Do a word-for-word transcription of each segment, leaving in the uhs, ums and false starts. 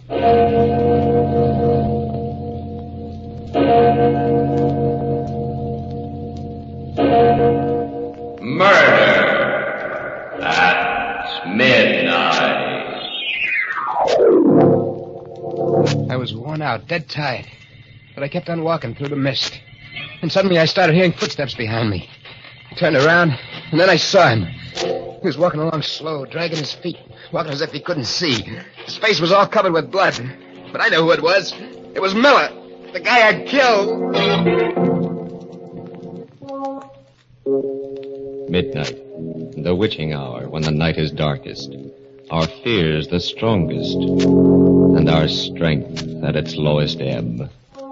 Murder at midnight. I was worn out, dead tired. But I kept on walking through the mist. And suddenly I started hearing footsteps behind me. I turned around, and then I saw him. He was walking along slow, dragging his feet, walking as if he couldn't see. His face was all covered with blood. But I knew who it was. It was Miller, the guy I'd killed. Midnight, the witching hour when the night is darkest, our fears the strongest, and our strength at its lowest ebb.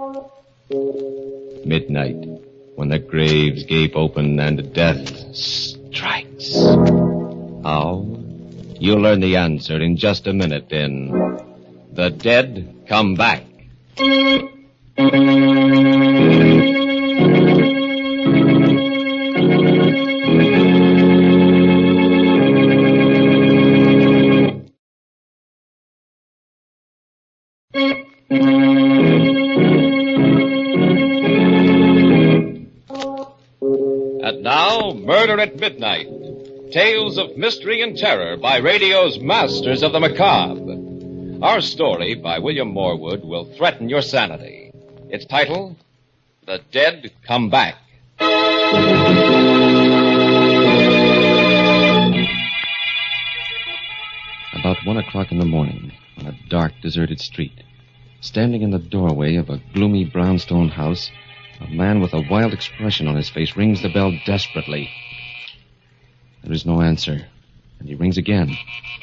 Midnight, when the graves gape open and death strikes. How? You'll learn the answer in just a minute in The Dead Come Back. And now, Murder at Midnight. Tales of mystery and terror by radio's masters of the macabre. Our story by William Morwood will threaten your sanity. Its title, The Dead Come Back. About one o'clock in the morning, on a dark, deserted street, standing in the doorway of a gloomy brownstone house, a man with a wild expression on his face rings the bell desperately. There is no answer, and he rings again.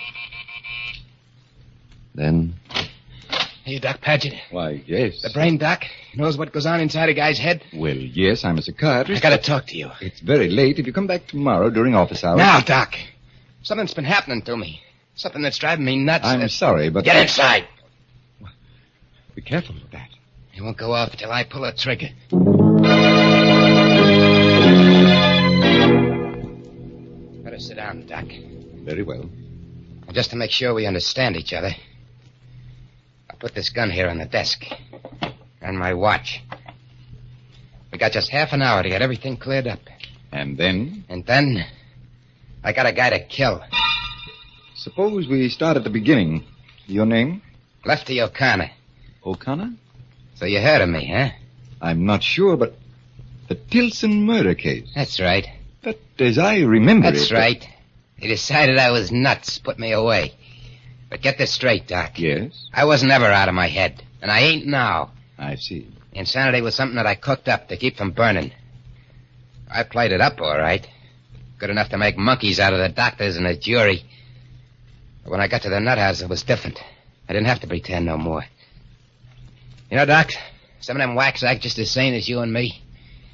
Then... Hey, Doc Paget. Why, yes. The brain doc knows what goes on inside a guy's head. Well, yes, I'm a psychiatrist. I gotta talk to you. It's very late. If you come back tomorrow during office hours... Now, Doc. Something's been happening to me. Something that's driving me nuts. I'm uh... sorry, but... Get inside. Be careful with that. It won't go off till I pull a trigger. Better sit down, Doc. Very well. Just to make sure we understand each other, I'll put this gun here on the desk. And my watch. We got just half an hour to get everything cleared up. And then? And then, I got a guy to kill. Suppose we start at the beginning. Your name? Lefty O'Connor. O'Connor? So you heard of me, huh? I'm not sure, but the Tilson murder case. That's right. But as I remember That's it... That's right. They decided I was nuts, put me away. But get this straight, Doc. Yes? I wasn't ever out of my head, and I ain't now. I see. Insanity was something that I cooked up to keep from burning. I played it up all right. Good enough to make monkeys out of the doctors and the jury. But when I got to the nut house, it was different. I didn't have to pretend no more. You know, Doc, some of them whacks act just as sane as you and me.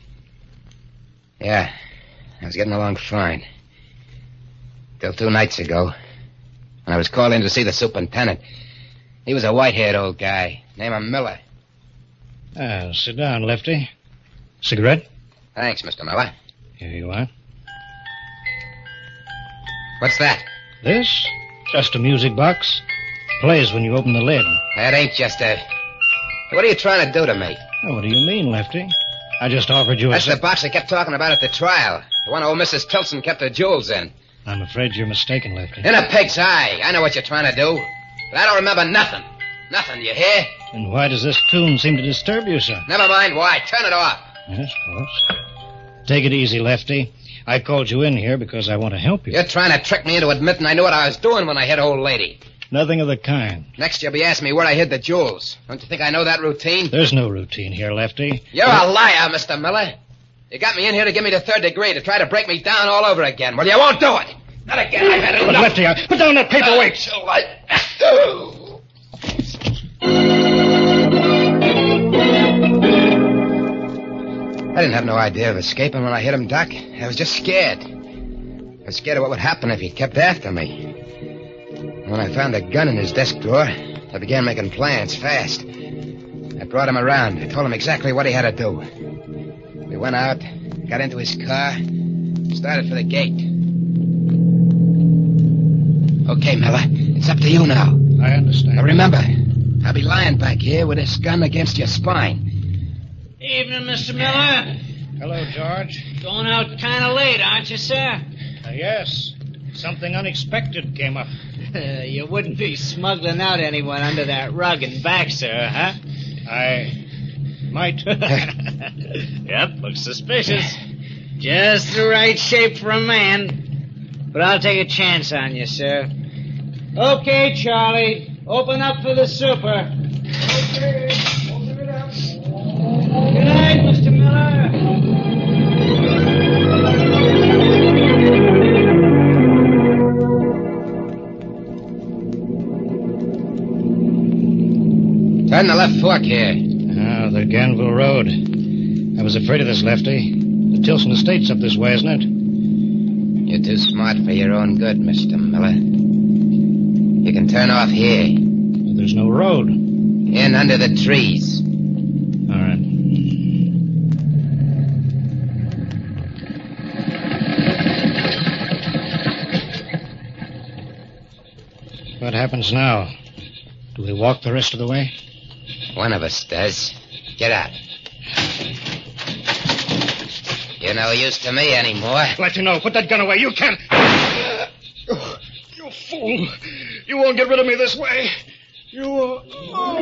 Yeah, I was getting along fine. Till two nights ago, when I was called in to see the superintendent. He was a white-haired old guy, named him Miller. Ah, sit down, Lefty. Cigarette? Thanks, Mister Miller. Here you are. What's that? This? Just a music box. Plays when you open the lid. That ain't just a... What are you trying to do to me? Oh, what do you mean, Lefty? I just offered you a... That's the box I kept talking about at the trial. The one old Missus Tilson kept her jewels in. I'm afraid you're mistaken, Lefty. In a pig's eye. I know what you're trying to do. But I don't remember nothing. Nothing, you hear? And why does this tune seem to disturb you, sir? Never mind why. Turn it off. Yes, of course. Take it easy, Lefty. I called you in here because I want to help you. You're trying to trick me into admitting I knew what I was doing when I hit old lady. Nothing of the kind. Next you'll be asking me where I hid the jewels. Don't you think I know that routine? There's no routine here, Lefty. You're a liar, Mister Miller. You got me in here to give me the third degree, to try to break me down all over again. Well, you won't do it. Not again. I've had enough. But Lefty, I... put down that paperweight. I didn't have no idea of escaping when I hit him, Doc. I was just scared. I was scared of what would happen if he kept after me. When I found a gun in his desk drawer, I began making plans fast. I brought him around. I told him exactly what he had to do. We went out, got into his car, started for the gate. Okay, Miller, it's up to you now. I understand. Now remember, I'll be lying back here with this gun against your spine. Evening, Mister Miller. Hello, George. Going out kind of late, aren't you, sir? Uh, yes. Something unexpected came up. Uh, you wouldn't be smuggling out anyone under that rug and back, sir, huh? I might. Yep, looks suspicious. Just the right shape for a man. But I'll take a chance on you, sir. Okay, Charlie. Open up for the super. Okay. Open it up. Good night, Mister Miller. Turn the left fork here. Ah, the Ganville Road. I was afraid of this, Lefty. The Tilson Estate's up this way, isn't it? You're too smart for your own good, Mister Miller. You can turn off here. There's no road. In under the trees. All right. What happens now? Do we walk the rest of the way? One of us does. Get out. You're no use to me anymore. Let you know. Put that gun away. You can't. Oh, you fool. You won't get rid of me this way. You... Uh... Oh.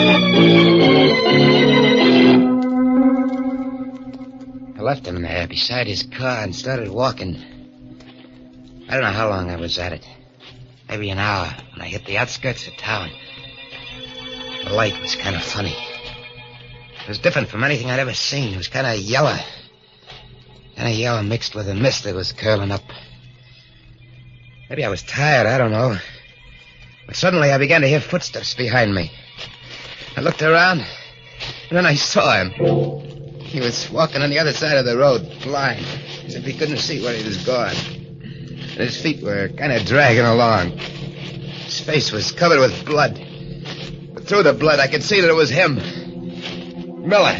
I left him there beside his car and started walking. I don't know how long I was at it. Maybe an hour when I hit the outskirts of town. The light was kind of funny. It was different from anything I'd ever seen. It was kind of yellow. Kind of yellow mixed with a mist that was curling up. Maybe I was tired, I don't know. But suddenly I began to hear footsteps behind me. I looked around, and then I saw him. He was walking on the other side of the road, blind, as if he couldn't see where he was going. And his feet were kind of dragging along. His face was covered with blood. But through the blood, I could see that it was him. Miller.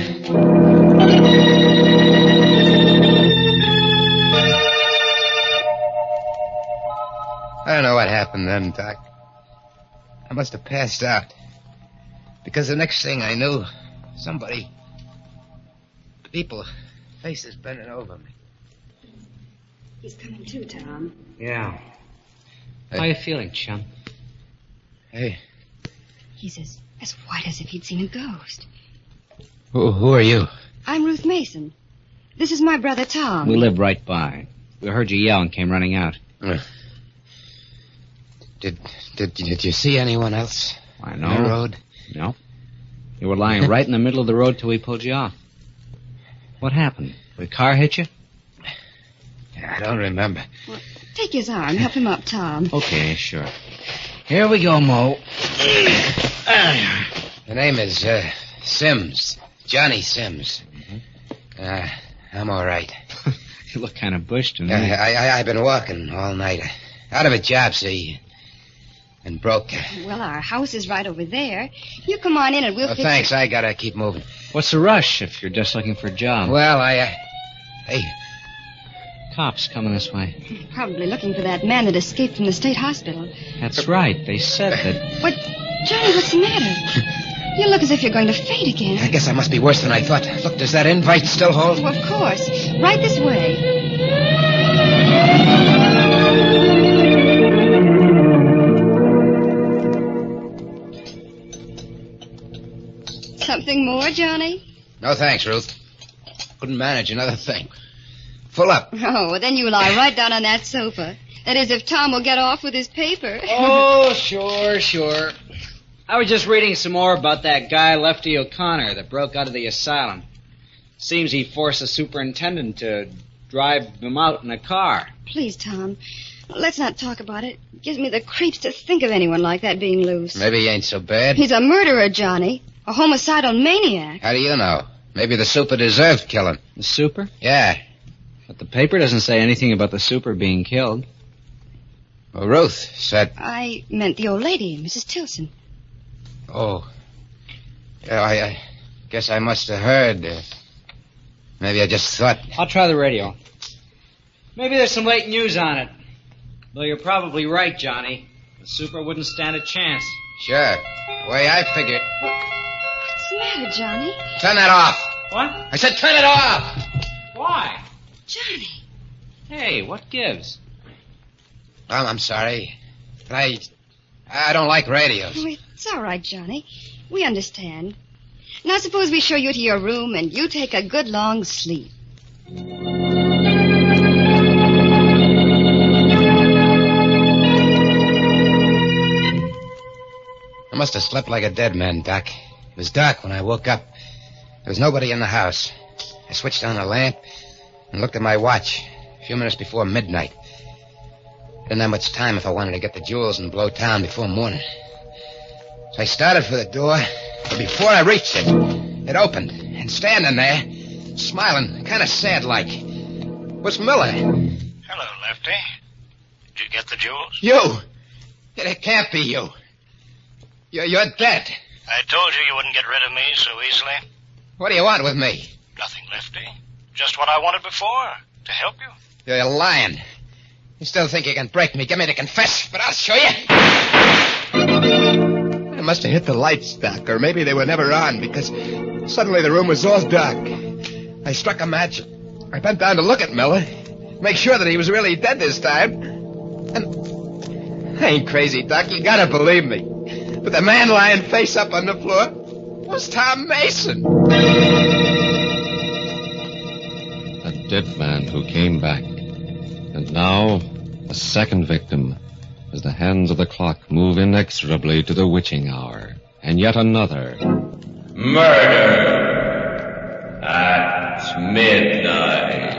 I don't know what happened then, Doc. I must have passed out. Because the next thing I knew, somebody... People, faces bending over me. He's coming too, Tom. Yeah. Hey. How you feeling, chum? Hey. He's as, as white as if he'd seen a ghost. Who, who are you? I'm Ruth Mason. This is my brother, Tom. We live right by. We heard you yell and came running out. Uh, did, did did you see anyone else? I know. On the road? No. You were lying right in the middle of the road till we pulled you off. What happened? The car hit you? I don't remember. Well, take his arm. Help him up, Tom. Okay, sure. Here we go, Mo. The name is uh, Sims. Johnny Sims. Mm-hmm. Uh, I'm all right. You look kind of bushed to me. Uh, I, I, I've been walking all night. Out of a job, see, and broke. Well, our house is right over there. You come on in and we'll Oh, fix thanks. it. I gotta keep moving. What's the rush if you're just looking for a job? Well, I... Uh, hey, Cops coming this way. Probably looking for that man that escaped from the state hospital. That's right. They said that... What? Johnny, what's the matter? You look as if you're going to faint again. I guess I must be worse than I thought. Look, does that invite still hold? Well, of course. Right this way. Something more, Johnny? No, thanks, Ruth. Couldn't manage another thing. Full up. Oh, well, then you lie right down on that sofa. That is, if Tom will get off with his paper. Oh, sure, sure. I was just reading some more about that guy, Lefty O'Connor, that broke out of the asylum. Seems he forced the superintendent to drive him out in a car. Please, Tom, let's not talk about it. It gives me the creeps to think of anyone like that being loose. Maybe he ain't so bad. He's a murderer, Johnny. A homicidal maniac. How do you know? Maybe the super deserved killing. The super? Yeah. But the paper doesn't say anything about the super being killed. Well, Ruth said... I meant the old lady, Missus Tilson. Oh. Yeah, I, I guess I must have heard. Uh, maybe I just thought... I'll try the radio. Maybe there's some late news on it. Though you're probably right, Johnny. The super wouldn't stand a chance. Sure. The way I figure. What's the matter, Johnny? Turn that off. What? I said turn it off. Why? Johnny. Hey, what gives? Well, I'm sorry. But I... I don't like radios. Oh, it's all right, Johnny. We understand. Now suppose we show you to your room and you take a good long sleep. I must have slept like a dead man, Doc. It was dark when I woke up. There was nobody in the house. I switched on the lamp and looked at my watch. A few minutes before midnight. I didn't have much time if I wanted to get the jewels and blow town before morning. So I started for the door, but before I reached it, it opened. And standing there, smiling, kind of sad-like, was Miller. Hello, Lefty. Did you get the jewels? You! It can't be you. You're, you're dead. I told you you wouldn't get rid of me so easily. What do you want with me? Nothing, Lefty. Just what I wanted before, to help you. You're lying. You still think you can break me, get me to confess, but I'll show you. I must have hit the lights, Doc, or maybe they were never on, because suddenly the room was all dark. I struck a match. I bent down to look at Miller, make sure that he was really dead this time. And I ain't crazy, Doc. You gotta believe me. But the man lying face up on the floor was Tom Mason. A dead man who came back. And now, a second victim, as the hands of the clock move inexorably to the witching hour. And yet another. Murder at midnight.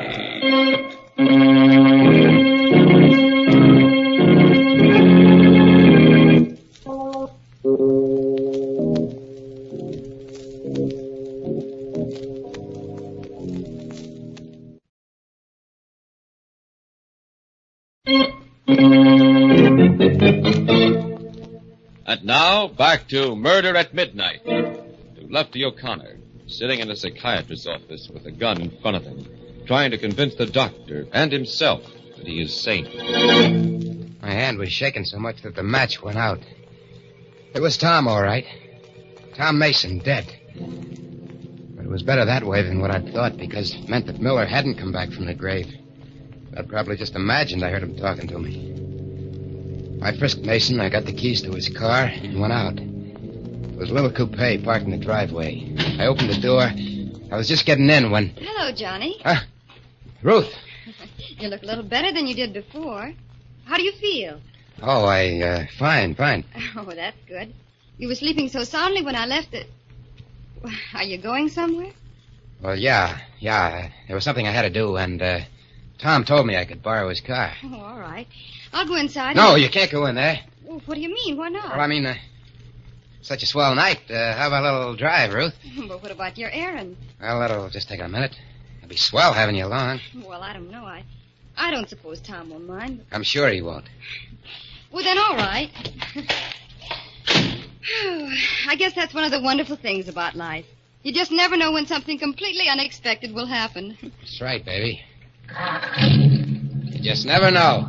And now, back to Murder at Midnight. To Lefty O'Connor, sitting in a psychiatrist's office with a gun in front of him, trying to convince the doctor and himself that he is sane. My hand was shaking so much that the match went out. It was Tom, all right. Tom Mason, dead. But it was better that way than what I'd thought, because it meant that Miller hadn't come back from the grave. I'd probably just imagined I heard him talking to me. I frisked Mason, I got the keys to his car, and went out. It was a little coupe parked in the driveway. I opened the door. I was just getting in when... Hello, Johnny. Ah, Ruth. You look a little better than you did before. How do you feel? Oh, I, uh, fine, fine. Oh, that's good. You were sleeping so soundly when I left it. Are you going somewhere? Well, yeah, yeah. There was something I had to do, and, uh, Tom told me I could borrow his car. Oh, all right. I'll go inside. No, and... you can't go in there. Well, what do you mean? Why not? Well, I mean, uh, such a swell night. Uh, how about a little drive, Ruth? But what about your errand? Well, that'll just take a minute. It'll be swell having you along. Well, I don't know. I, I don't suppose Tom will mind. I'm sure he won't. Well, then, all right. I guess that's one of the wonderful things about life. You just never know when something completely unexpected will happen. That's right, baby. You just never know.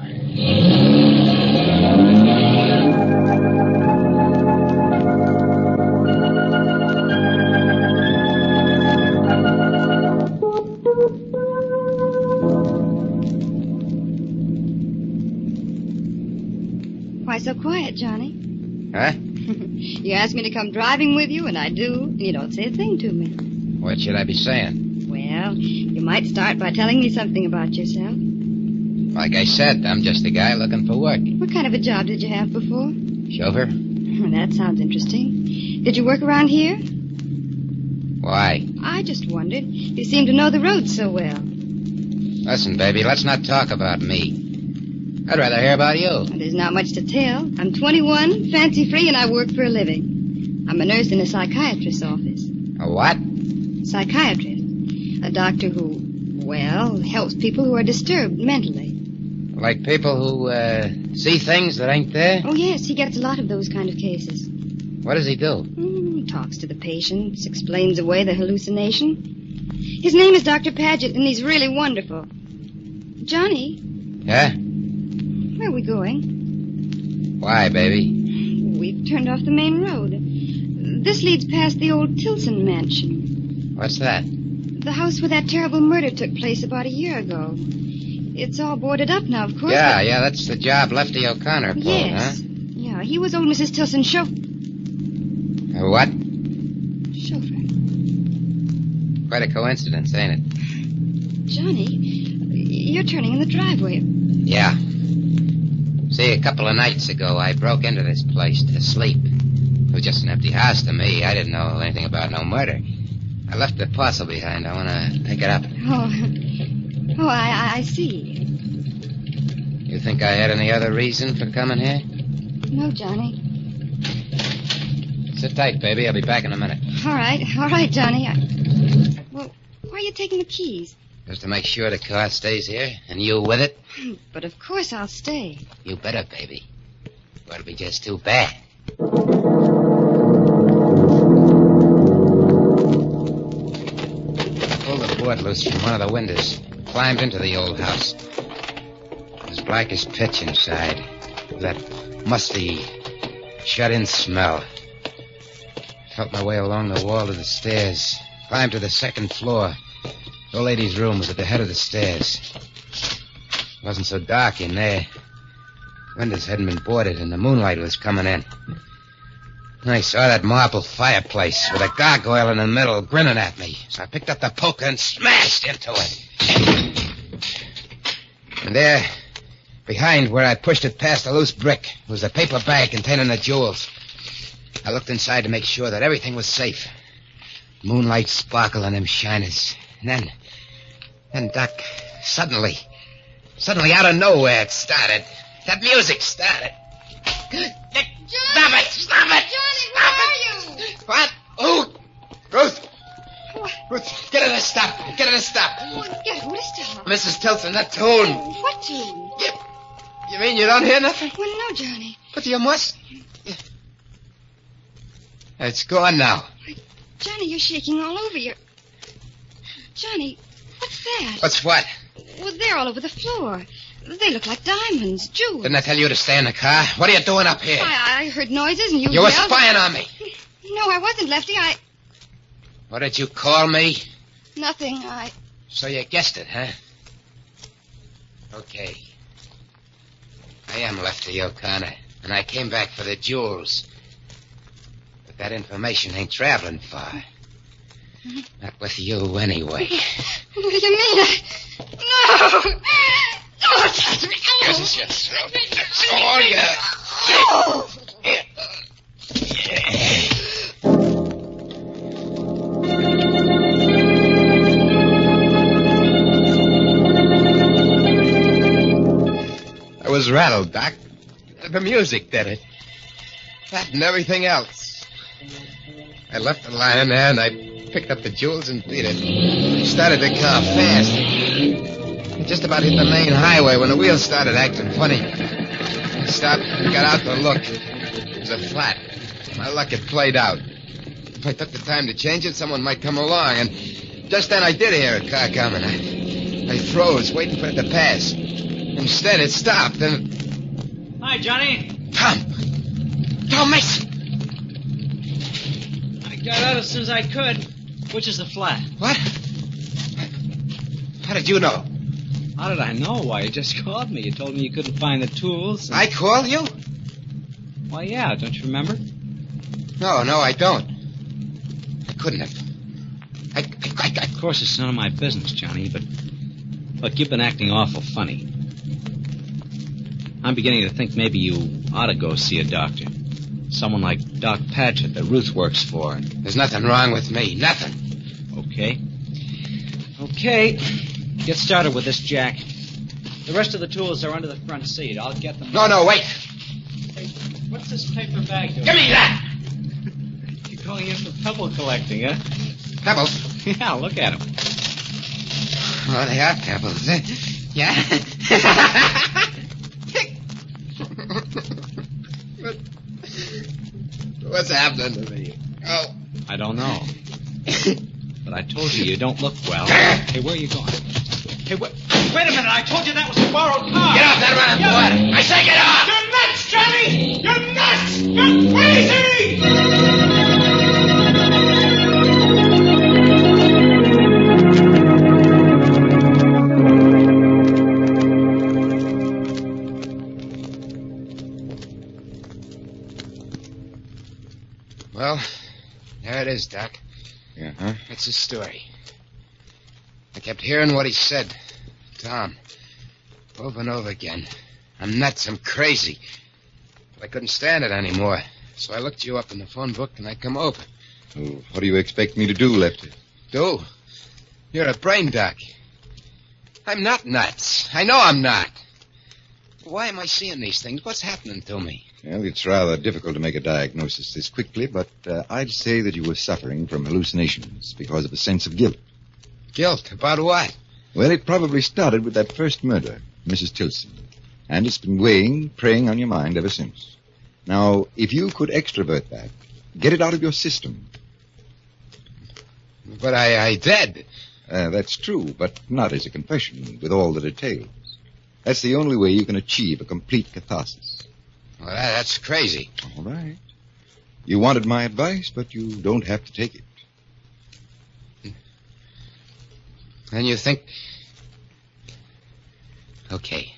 Why so quiet, Johnny? Huh? You asked me to come driving with you, and I do. And you don't say a thing to me. What should I be saying? Well, you might start by telling me something about yourself. Like I said, I'm just a guy looking for work. What kind of a job did you have before? Chauffeur? Well, that sounds interesting. Did you work around here? Why? I just wondered. You seem to know the roads so well. Listen, baby, let's not talk about me. I'd rather hear about you. Well, there's not much to tell. I'm twenty-one, fancy-free, and I work for a living. I'm a nurse in a psychiatrist's office. A what? Psychiatrist. A doctor who, well, helps people who are disturbed mentally. Like people who, uh, see things that ain't there? Oh, yes, he gets a lot of those kind of cases. What does he do? Mm, talks to the patients, explains away the hallucination. His name is Doctor Paget, and he's really wonderful. Johnny? Yeah? Where are we going? Why, baby? we've turned off the main road. This leads past the old Tilson mansion. What's that? The house where that terrible murder took place about a year ago. It's all boarded up now, of course. Yeah, but... yeah, that's the job Lefty O'Connor pulled, yes. huh? Yeah, he was old Missus Tilson's chauffeur. Uh, what? Chauffeur. Quite a coincidence, ain't it? Johnny, you're turning in the driveway. Yeah. See, a couple of nights ago, I broke into this place to sleep. It was just an empty house to me. I didn't know anything about no murder. I left the parcel behind. I want to pick it up. Oh, oh, I, I see. You think I had any other reason for coming here? No, Johnny. Sit tight, baby. I'll be back in a minute. All right, all right, Johnny. I... Well, why are you taking the keys? Just to make sure the car stays here, and you with it. But of course I'll stay. You better, baby. Or it'll be just too bad. Pulled the board loose from one of the windows. Climbed into the old house. It was black as pitch inside. That musty, shut-in smell. Felt my way along the wall to the stairs. Climbed to the second floor. The old lady's room was at the head of the stairs. It wasn't so dark in there. Windows hadn't been boarded, and the moonlight was coming in. And I saw that marble fireplace with a gargoyle in the middle grinning at me. So I picked up the poker and smashed into it. And there, behind where I pushed it past a loose brick, was a paper bag containing the jewels. I looked inside to make sure that everything was safe. Moonlight sparkled on them shiners. And then, then, Doc, suddenly, suddenly out of nowhere it started. That music started. Johnny! Stop it! Stop it! Johnny, Stop where it! are you? What? Who? Ruth! What? Ruth, get her to stop. Get her to stop. Oh, get who to stop? Missus Tilson, that tune. What tune? You, you mean you don't hear nothing? Well, no, Johnny. But you must. It's gone now. Johnny, you're shaking all over. You're... Johnny, what's that? What's what? Well, they're all over the floor. They look like diamonds, jewels. Didn't I tell you to stay in the car? What are you doing up here? I, I heard noises and you You were yelled. spying on me. No, I wasn't, Lefty. I... What did you call me? Nothing. I... So you guessed it, huh? Okay. I am Lefty O'Connor, and I came back for the jewels. But that information ain't traveling far. Not with you, anyway. What do you mean? I... No! Oh, touch me! Oh. This is your throat. Oh, yeah. Oh. I was rattled, Doc. The music did it. That and everything else. I left the lying there, and I picked up the jewels and beat it. Started the car fast. It just about hit the main highway when the wheels started acting funny. I stopped and got out to look. It was a flat. My luck had played out. If I took the time to change it, someone might come along. And just then I did hear a car coming. I, I froze, waiting for it to pass. Instead, it stopped and... Hi, Johnny. Tom! Tom Mason! I got out as soon as I could. Which is the flat? What? How did you know? How did I know? Why, you just called me. You told me you couldn't find the tools. And... I called you? Well, yeah. Don't you remember? No, no, I don't. I couldn't have. I, I, I, I... Of course, it's none of my business, Johnny, but... Look, you've been acting awful funny. I'm beginning to think maybe you ought to go see a doctor. Someone like Doc Padgett that Ruth works for. There's nothing wrong with me. Nothing. Okay. Okay. Get started with this, Jack. The rest of the tools are under the front seat. I'll get them. No, no, wait. Hey, what's this paper bag doing? Give me that! You're going in for pebble collecting, huh? Pebbles? Yeah, look at them. Oh, they are pebbles. eh? Yeah? What's happening to me? Oh. I don't know. But I told you you don't look well. Hey, where are you going? Hey, wait, wait a minute. I told you that was a borrowed car. Get off that running board. I say get off! You're not nuts, Charlie! You're nuts! You're crazy! Well, there it is, Doc. Uh-huh. That's his story. I kept hearing what he said. Tom. Over and over again. I'm nuts. I'm crazy. But I couldn't stand it anymore. So I looked you up in the phone book and I come over. Oh, what do you expect me to do, Lefty? Do? You're a brain doc. I'm not nuts. I know I'm not. Why am I seeing these things? What's happening to me? Well, it's rather difficult to make a diagnosis this quickly, but uh, I'd say that you were suffering from hallucinations because of a sense of guilt. Guilt? About what? Well, it probably started with that first murder, Missus Tilson. And it's been weighing, preying on your mind ever since. Now, if you could extrovert that, get it out of your system. But I, I did. Uh, that's true, but not as a confession, with all the details. That's the only way you can achieve a complete catharsis. Well, that, that's crazy. All right. You wanted my advice, but you don't have to take it. And you think... Okay.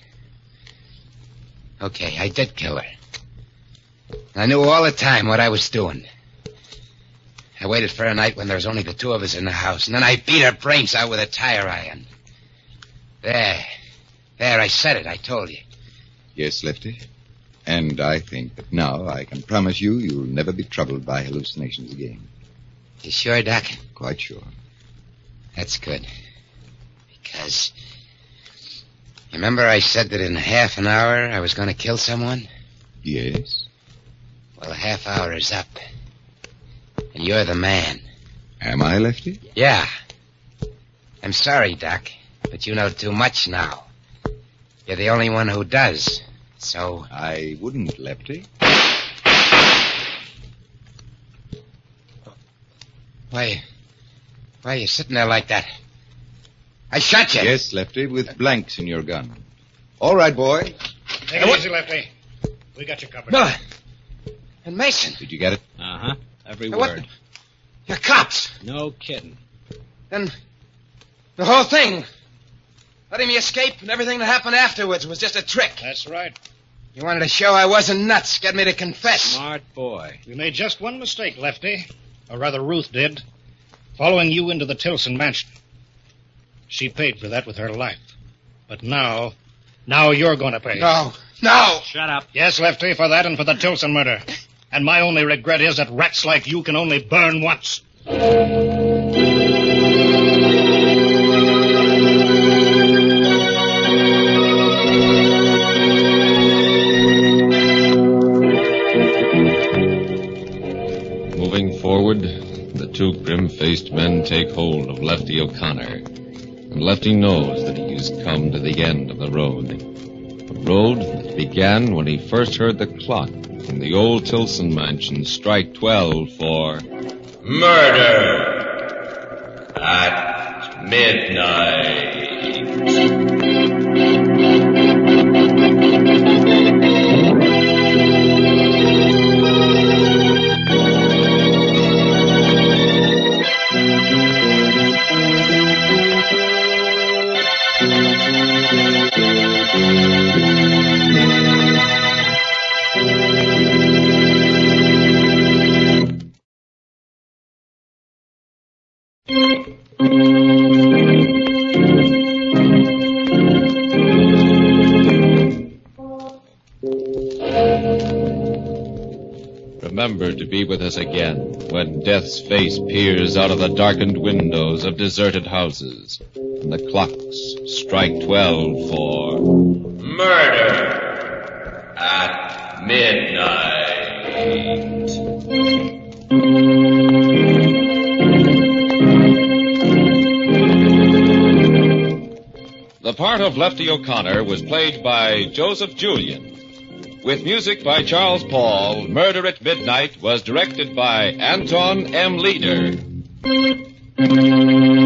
Okay, I did kill her. I knew all the time what I was doing. I waited for a night when there was only the two of us in the house, and then I beat her brains out with a tire iron. There. There, I said it. I told you. Yes, Lefty. And I think that now I can promise you you'll never be troubled by hallucinations again. You sure, Doc? Quite sure. That's good. Because... Remember I said that in half an hour I was going to kill someone? Yes. Well, the half hour is up. And you're the man. Am I, Lefty? Yeah. I'm sorry, Doc, but you know too much now. You're the only one who does. So... I wouldn't, Lefty. Why... Why are you sitting there like that? I shot you. Yes, Lefty, with blanks in your gun. All right, boy. Take it easy, Lefty. We got you covered. No. And Mason. Did you get it? Uh-huh. Every Hey, word. what? You're cops. No kidding. Then the whole thing, letting me escape and everything that happened afterwards was just a trick. That's right. You wanted to show I wasn't nuts, get me to confess. Smart boy. We made just one mistake, Lefty. Or rather, Ruth did. Following you into the Tilson mansion. She paid for that with her life. But now, now you're going to pay. No, no. Shut up. Yes, Lefty, for that and for the Tilson murder. And my only regret is that rats like you can only burn once. Moving forward, the two grim-faced men take hold of Lefty O'Connor. And Lefty knows that he has come to the end of the road. A road that began when he first heard the clock in the old Tilson mansion strike twelve for... Murder at midnight. Remember to be with us again when death's face peers out of the darkened windows of deserted houses and the clocks strike twelve for... Murder at midnight. The part of Lefty O'Connor was played by Joseph Julian. With music by Charles Paul, Murder at Midnight was directed by Anton M. Leader.